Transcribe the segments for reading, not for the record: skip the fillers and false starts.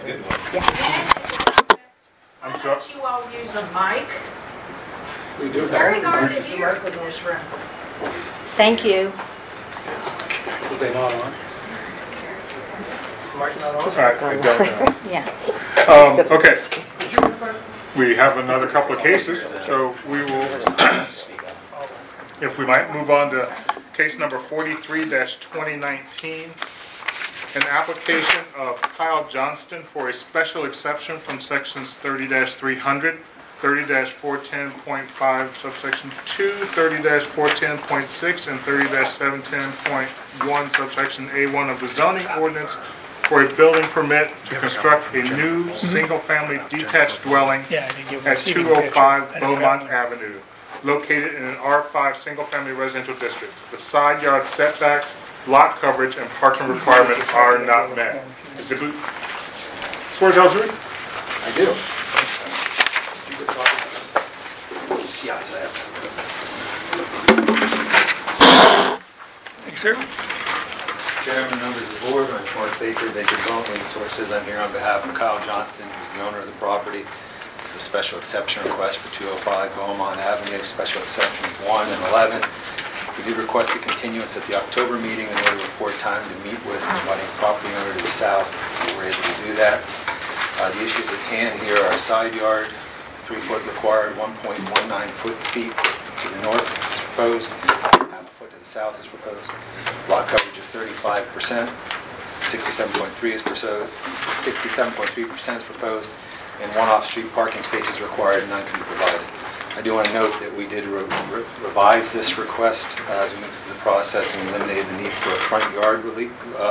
I'm sorry. You all use a mic. We do It's very have. hard to hear in this room. Thank you. Was they not on? All right, I don't know. Yeah. Okay. We have another couple of cases, so we will, if we might, move on to case number 43-2019. An application of Kyle Johnston for a special exception from sections 30-300, 30-410.5 subsection 2, 30-410.6, and 30-710.1 subsection A1 of the zoning ordinance for a building permit to construct a new single-family detached dwelling at 205 Beaumont Avenue, located in an R5 single-family residential district. The side yard setbacks, lot coverage, and parking requirements are not met. Mr. Booth? Swear to tell the truth? I do. Yes, I have. Thank you, sir. Chairman, members of the board, I'm Mark Baker, Baker Development Resources. I'm here on behalf of Kyle Johnston, who's the owner of the property. This is a special exception request for 205 Beaumont Avenue, special exceptions 1 and 11. We did request a continuance at the October meeting in order to afford time to meet with the abutting property owner to the south. We were able to do that. The issues at hand here are side yard, 3 foot required, 1.19 feet to the north is proposed, half a foot to the south is proposed. Lot coverage of 35%, 67.3 is proposed, 67.3% is proposed, and one off-street parking space is required, none can be provided. I do want to note that we did revise this request as we moved through the process and eliminated the need for a front yard relief,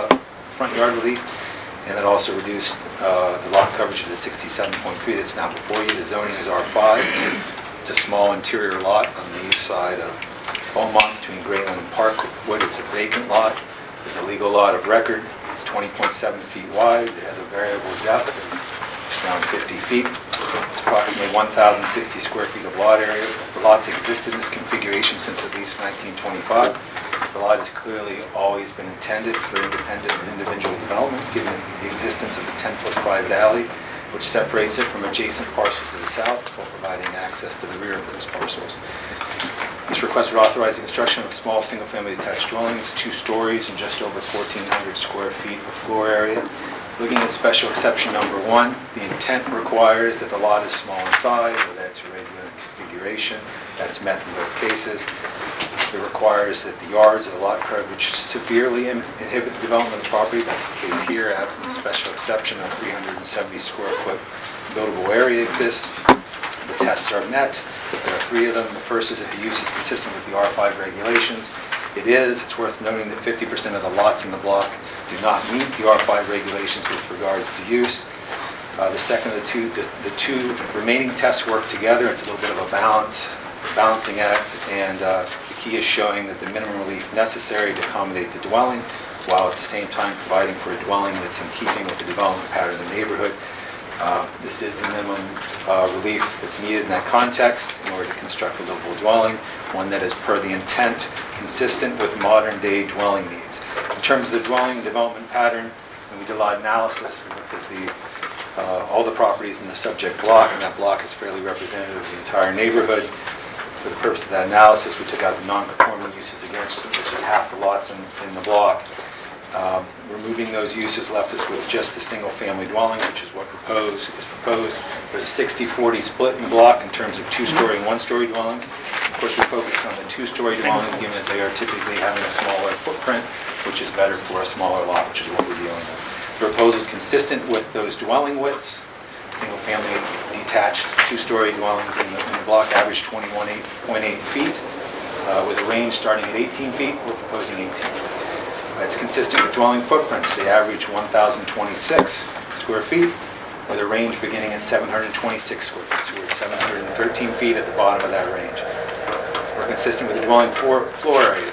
and that also reduced the lot coverage to the 67.3 that's now before you. The zoning is R5. It's a small interior lot on the east side of Beaumont between Grayland and Parkwood. It's a vacant lot. It's a legal lot of record. It's 20.7 feet wide. It has a variable depth of around 50 feet. It's approximately 1,060 square feet of lot area. The lot's existed in this configuration since at least 1925. The lot has clearly always been intended for independent and individual development, given the existence of the 10-foot private alley, which separates it from adjacent parcels to the south, while providing access to the rear of those parcels. This request would authorize the construction of small single-family detached dwellings, 2 stories and just over 1,400 square feet of floor area. Looking at special exception number 1, the intent requires that the lot is small in size, or that it's irregular configuration. That's met in both cases. It requires that the yards or the lot coverage severely inhibit the development of the property. That's the case here, absent the special exception of 370 square foot buildable area exists. The tests are met. There are 3 of them. The first is that the use is consistent with the R5 regulations. It is. It's worth noting that 50% of the lots in the block do not meet the R5 regulations with regards to use. The second of the two remaining tests work together. It's a little bit of a balancing act, and the key is showing that the minimum relief necessary to accommodate the dwelling, while at the same time providing for a dwelling that's in keeping with the development pattern of the neighborhood. This is the minimum relief that's needed in that context in order to construct a livable dwelling, one that is per the intent consistent with modern-day dwelling needs. In terms of the dwelling and development pattern, when we did a lot of analysis, we looked at all the properties in the subject block, and that block is fairly representative of the entire neighborhood. For the purpose of that analysis, we took out the non-conforming uses against it, which is half the lots in the block. Removing those uses left us with just the single-family dwelling, which is what is proposed. There's a 60-40 split in the block in terms of 2-story and 1-story dwellings. Of course, we focused on the 2-story dwellings, given that they are typically having a smaller footprint, which is better for a smaller lot, which is what we're dealing with. The proposal is consistent with those dwelling widths. Single-family detached 2-story dwellings in the block average 21.8 feet, with a range starting at 18 feet. We're proposing 18 feet. It's consistent with dwelling footprints. They average 1,026 square feet, with a range beginning at 726 square feet. So we're at 713 feet at the bottom of that range. We're consistent with the dwelling floor area.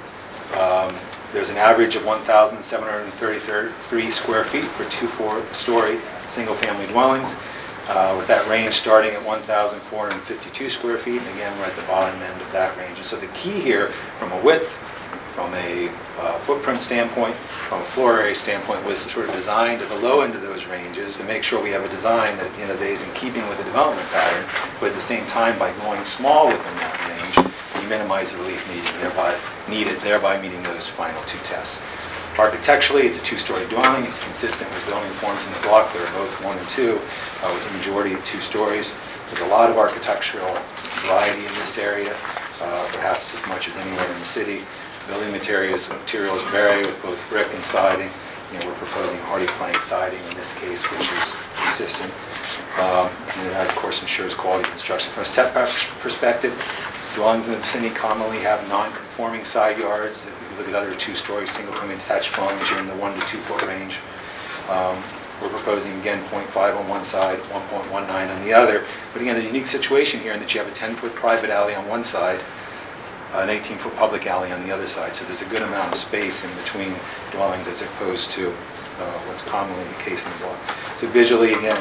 There's an average of 1,733 square feet for 2-4-story single-family dwellings, with that range starting at 1,452 square feet. And again, we're at the bottom end of that range. And so the key here, from a width, from a footprint standpoint, from a floor area standpoint, was sort of designed at the low end of those ranges to make sure we have a design that at the end of the day is in keeping with the development pattern, but at the same time, by going small within that range, we minimize the relief needed, thereby meeting those final two tests. Architecturally, it's a two-story dwelling. It's consistent with building forms in the block. They're both 1 and 2, with a majority of 2 stories. There's a lot of architectural variety in this area, perhaps as much as anywhere in the city. Building materials vary with both brick and siding. We're proposing hardy plank siding in this case, which is consistent. And that, of course, ensures quality construction. From a setback perspective, dwellings in the vicinity commonly have non-conforming side yards. If you look at other 2-story single-family detached dwellings, you're in the 1 to 2 foot range. We're proposing, again, 0.5 on one side, 1.19 on the other. But again, the unique situation here in that you have a 10-foot private alley on one side, an 18-foot public alley on the other side. So there's a good amount of space in between dwellings as opposed to what's commonly the case in the block. So visually, again,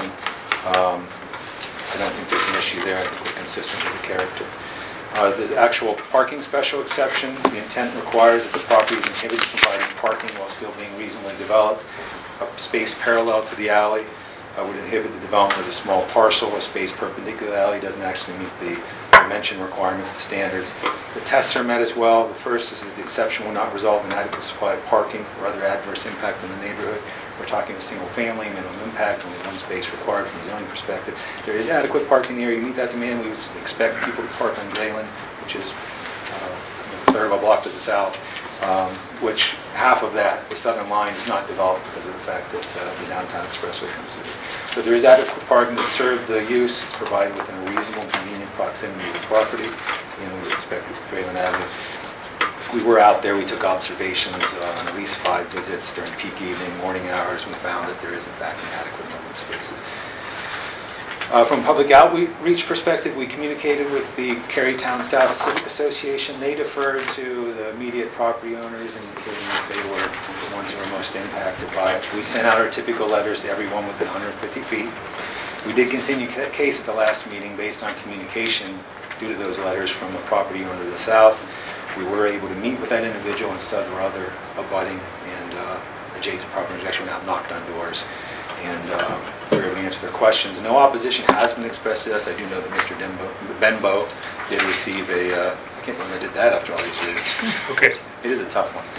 I don't think there's an issue there. I think we're consistent with the character. The actual parking special exception, the intent requires that the property is inhibited from providing parking while still being reasonably developed. A space parallel to the alley would inhibit the development of a small parcel. A space perpendicular to the alley doesn't actually meet the dimension requirements, the standards. The tests are met as well. The first is that the exception will not result in adequate supply of parking or other adverse impact on the neighborhood. We're talking a single family, minimum impact, only one space required from a zoning perspective. There is adequate parking here. You meet that demand, we would expect people to park on Galen, which is a third of a block to the south, which half of that, the southern line, is not developed because of the fact that the downtown expressway comes through. So there is adequate parking to serve the use. It's provided within a reasonable and convenient proximity to the property, and we would expect it to Galen Avenue. We were out there, we took observations on at least 5 visits during peak evening, morning hours. We found that there is, in fact, an adequate number of spaces. From a public outreach perspective, we communicated with the Carytown South Civic Association. They deferred to the immediate property owners, indicating that they were the ones who were most impacted by it. We sent out our typical letters to everyone within 150 feet. We did continue case at the last meeting based on communication due to those letters from the property owner to the south. We were able to meet with that individual and several other abutting and adjacent property owners. Actually went out and knocked on doors, and we were able to answer their questions. No opposition has been expressed to us. I do know that Mr. Benbow did receive a, I can't believe I did that after all these years. Okay. It is a tough one.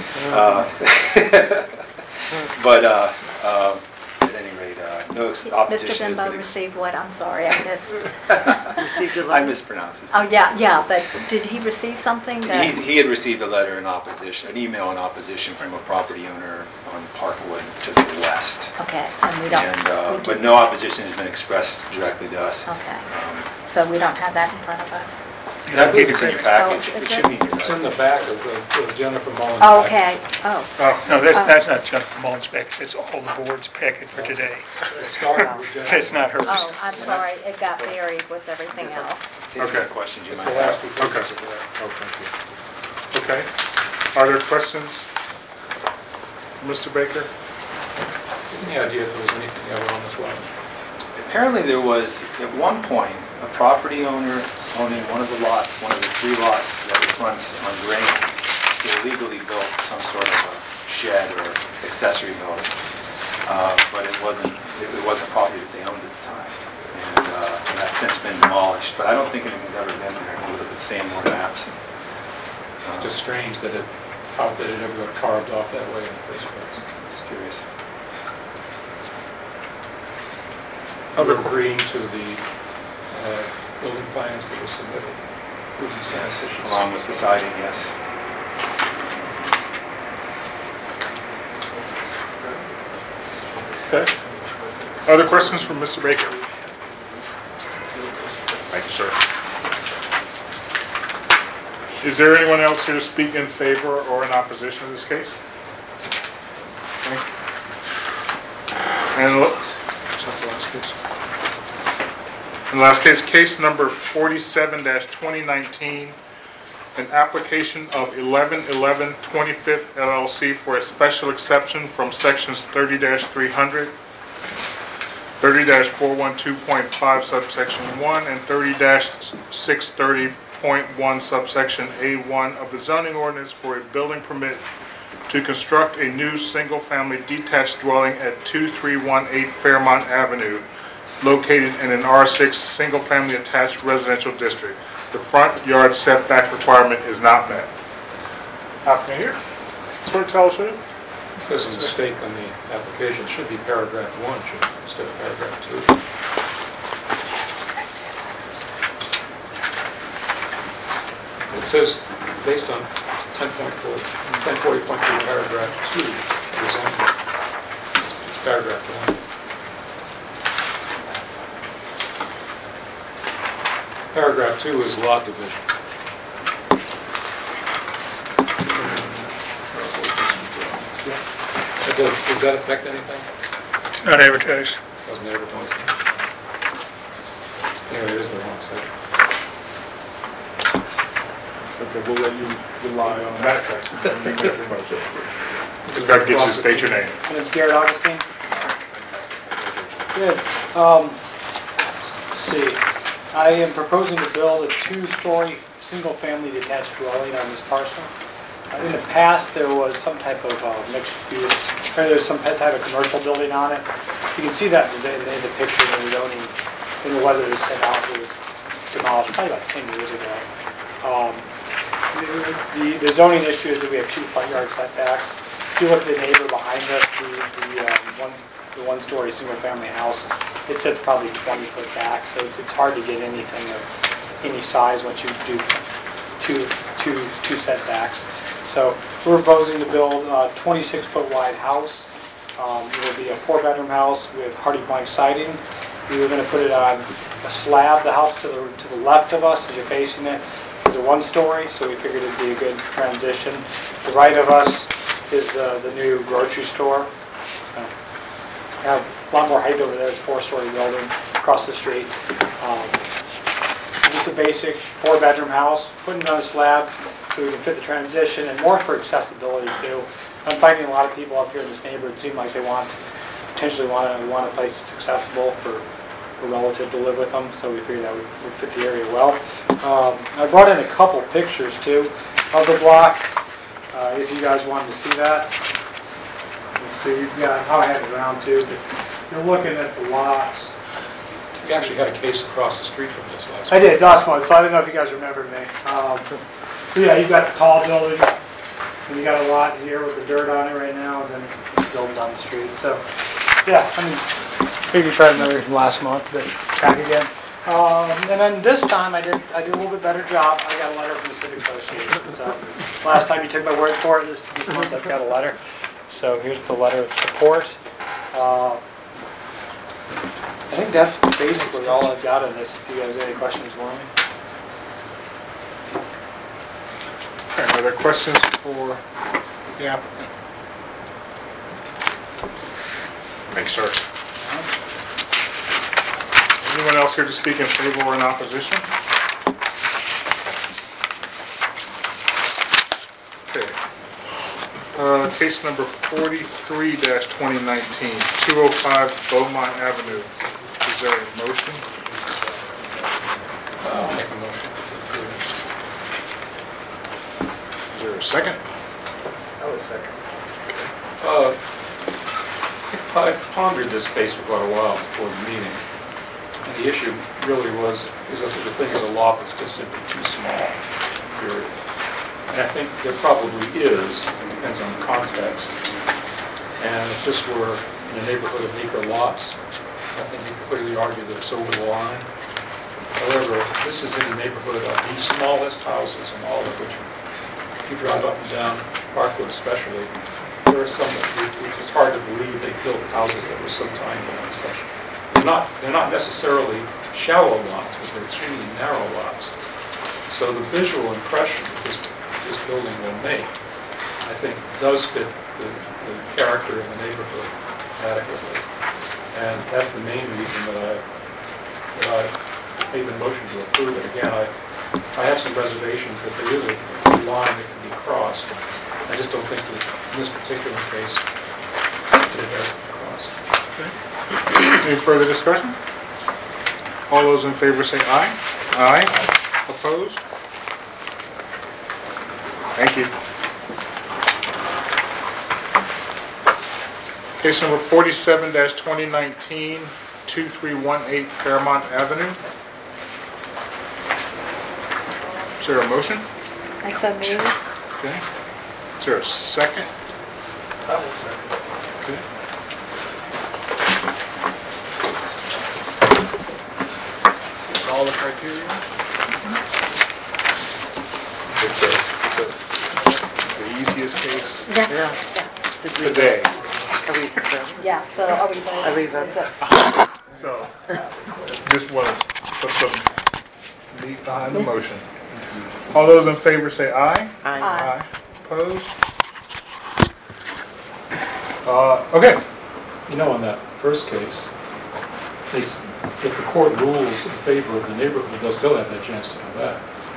But at any rate, no opposition Mr. has Benbow been received what? I'm sorry, I missed. Received a I letter? mispronounced his Oh, yeah, but did he receive something that? He had received a letter in opposition, an email in opposition from a property owner on Parkwood to the west. Okay, and we don't. But no opposition has been expressed directly to us. Okay, so we don't have that in front of us? That it's in your package. Oh, is It should be in your It's in package. the back of Jennifer Mullins. Oh, okay, oh. No, that's not Jennifer Mullins' package. It's all the board's packet for today. Oh. It started with Jennifer. It's not hers. Oh, I'm sorry, it got buried with everything else. Take Okay. any questions you It's might the last have. two pages Okay. of that. Oh, thank you. Okay. Are there questions? Mr. Baker? Any idea if there was anything ever on this lot? Apparently there was, at one point, a property owner owning one of the lots, one of the 3 lots that fronts on Green, who illegally built some sort of a shed or accessory building. But it wasn't property that they owned at the time. And that's since been demolished. But I don't think anything's ever been there. If you look at the Sanborn maps. Just strange that it ever got carved off that way in the first place. It's curious. Other agreeing to the building plans that were submitted, including sanitation. Along with the siding, yes. Okay. Other questions from Mr. Baker? Thank you, sir. Is there anyone else here to speak in favor or in opposition to this case? Okay. And is that the last case? And the last case, case number 47-2019, an application of 1111 25th LLC for a special exception from sections 30-300, 30-412.5 subsection 1, and 30-630 10.1 subsection A1 of the zoning ordinance for a building permit to construct a new single-family detached dwelling at 2318 Fairmont Avenue, located in an R6 single-family attached residential district. The front yard setback requirement is not met. Applicant here. Sort of tell us what it is. There's a mistake on the application. It should be paragraph 1 instead of paragraph 2. It says, based on 1040.3 paragraph 2 of the zoning, it's paragraph 1. Paragraph 2 is lot division. Does that affect anything? It's not advertised. Wasn't advertised. There it is, the wrong side. Okay, we'll let you rely on that section. You can make your motion. You've got to get you to state your name. My name's Garrett Augustine. Good. Let's see. I am proposing to build a 2-story, single-family detached dwelling on this parcel. In the past, there was some type of mixed use, or there's some type of commercial building on it. You can see that in the picture in the zoning, in the weather that was sent out, it was demolished probably about 10 years ago. The zoning issue is that we have 2 front yard setbacks. If you look at the neighbor behind us, the one-story single-family house, it sits probably 20 foot back, so it's hard to get anything of any size once you do two setbacks. So we're proposing to build a 26-foot wide house. It will be a 4-bedroom house with hardy plank siding. We were going to put it on a slab. The house to the left of us, as you're facing it, is a 1-story, so we figured it'd be a good transition. To the right of us is the new grocery store. We have a lot more height over there. It's a 4-story building across the street. So just a basic 4-bedroom house, putting it on a slab so we can fit the transition, and more for accessibility too. I'm finding a lot of people up here in this neighborhood seem like they potentially want a place that's accessible for a relative to live with them, so we figured that would fit the area well. I brought in a couple pictures too of the block, if you guys wanted to see that. Let's see, you've got how I had it around too, but you're looking at the lots. You actually had a case across the street from this last I did, last month, so I don't know if you guys remember me. So yeah, you've got the tall building, and you got a lot here with the dirt on it right now, and then it's building down the street. So yeah, I mean, maybe try to remember from last month, but back again. And then this time I did a little bit better job. I got a letter from the Civic Association. So last time you took my word for it, this month I've got a letter. So here's the letter of support. I think that's basically all I've got on this. If you guys have any questions for me. Okay, are there questions for the applicant? Make sure. Anyone else here to speak in favor or in opposition? Okay. Case number 43-2019, 205 Beaumont Avenue. Is there a motion? I'll make a motion. Is there a second? I was second. I've pondered this case for quite a while before the meeting. And the issue really was, is there such a thing as a lot that's just simply too small, period. And I think there probably is, it depends on the context. And if this were in a neighborhood of acre lots, I think you could clearly argue that it's over the line. However, this is in the neighborhood of the smallest houses in all of which you drive up and down Parkwood especially. There are some that it's hard to believe they built houses that were so tiny and such. They're not necessarily shallow lots, but they're extremely narrow lots. So the visual impression that this building will make, I think, does fit the character of the neighborhood adequately. And that's the main reason that I made the motion to approve it. Again, I have some reservations that there is a line that can be crossed. I just don't think that in this particular case that it has to be crossed. Any further discussion? All those in favor say aye. Aye. Opposed? Thank you. Case number 47-2019, 2318 Fairmont Avenue. Is there a motion? I so moved. Okay. Is there a second? Okay. It's all the criteria? It's the easiest case Yeah. today. Yeah, so are we voting? voting? So, just want to put some meat behind the motion. All those in favor say aye. Aye. Opposed? Okay. You know, on that first case, if the court rules in favor of the neighborhood, they'll still have that chance to come back.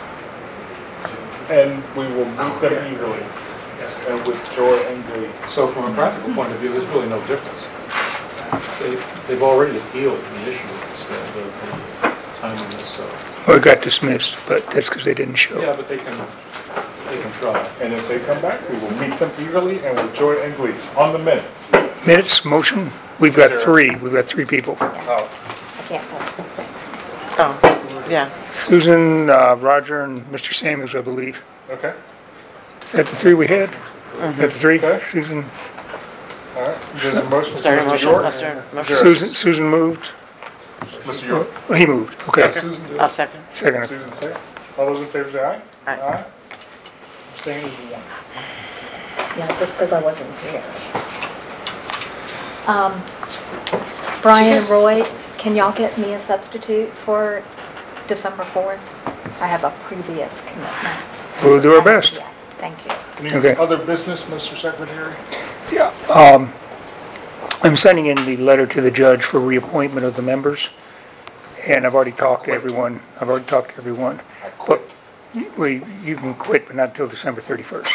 And we will meet them eagerly and with joy and glee. So from a practical point of view, there's really no difference. They've already appealed the issue of the timeliness, so. Well, it got dismissed, but that's because they didn't show. Yeah, but they can try. And if they come back, we will meet them eagerly and with joy and glee. On the minutes. Minutes, motion, we've got three people. Oh, I can't vote. Oh, yeah. Susan, Roger, and Mr. Samuels, I believe. okay. Is that the three we had? Is that the three? Okay. Susan, All right. There's a motion. Start a Mr. motion. York. I'll start a motion. Is there a- Susan moved. Mr. York. Oh, he moved, okay. Susan, do it. I'll second. Second. Susan, say it. All those in favor say aye. Aye. Abstain is one. Yeah, just because I wasn't here. Brian and Roy, can y'all get me a substitute for December 4th? I have a previous commitment. We'll do our best. Yeah, thank you. Any Okay. other business, Mr. Secretary? Yeah, I'm sending in the letter to the judge for reappointment of the members, and I've already talked to everyone. But you can quit, but not until December 31st.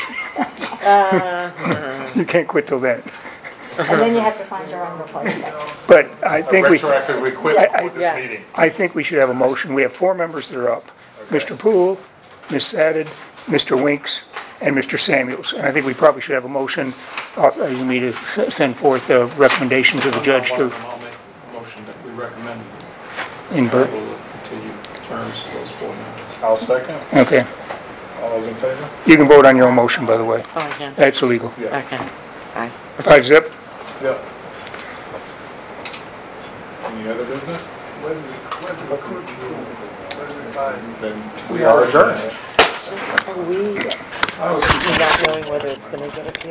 You can't quit till then. And then you have to find your own replacement. But I think we, Retroactively quit with this Yeah. meeting. I think we should have a motion. We have 4 members that are up. Mr. Poole, Ms. Sadid, Mr. Winks, and Mr. Samuels. And I think we probably should have a motion authorizing me to send forth a recommendation to the judge to, I'll make a motion that we recommend invert. we'll continue terms of those 4 members. I'll second. Okay. All those in favor? You can vote on your own motion, by the way. Oh, I can. That's illegal. Yeah. Okay. Aye. 5-0. Yep. Any other business? Then we are adjourned. Are we I was not knowing whether it's going to get appealed?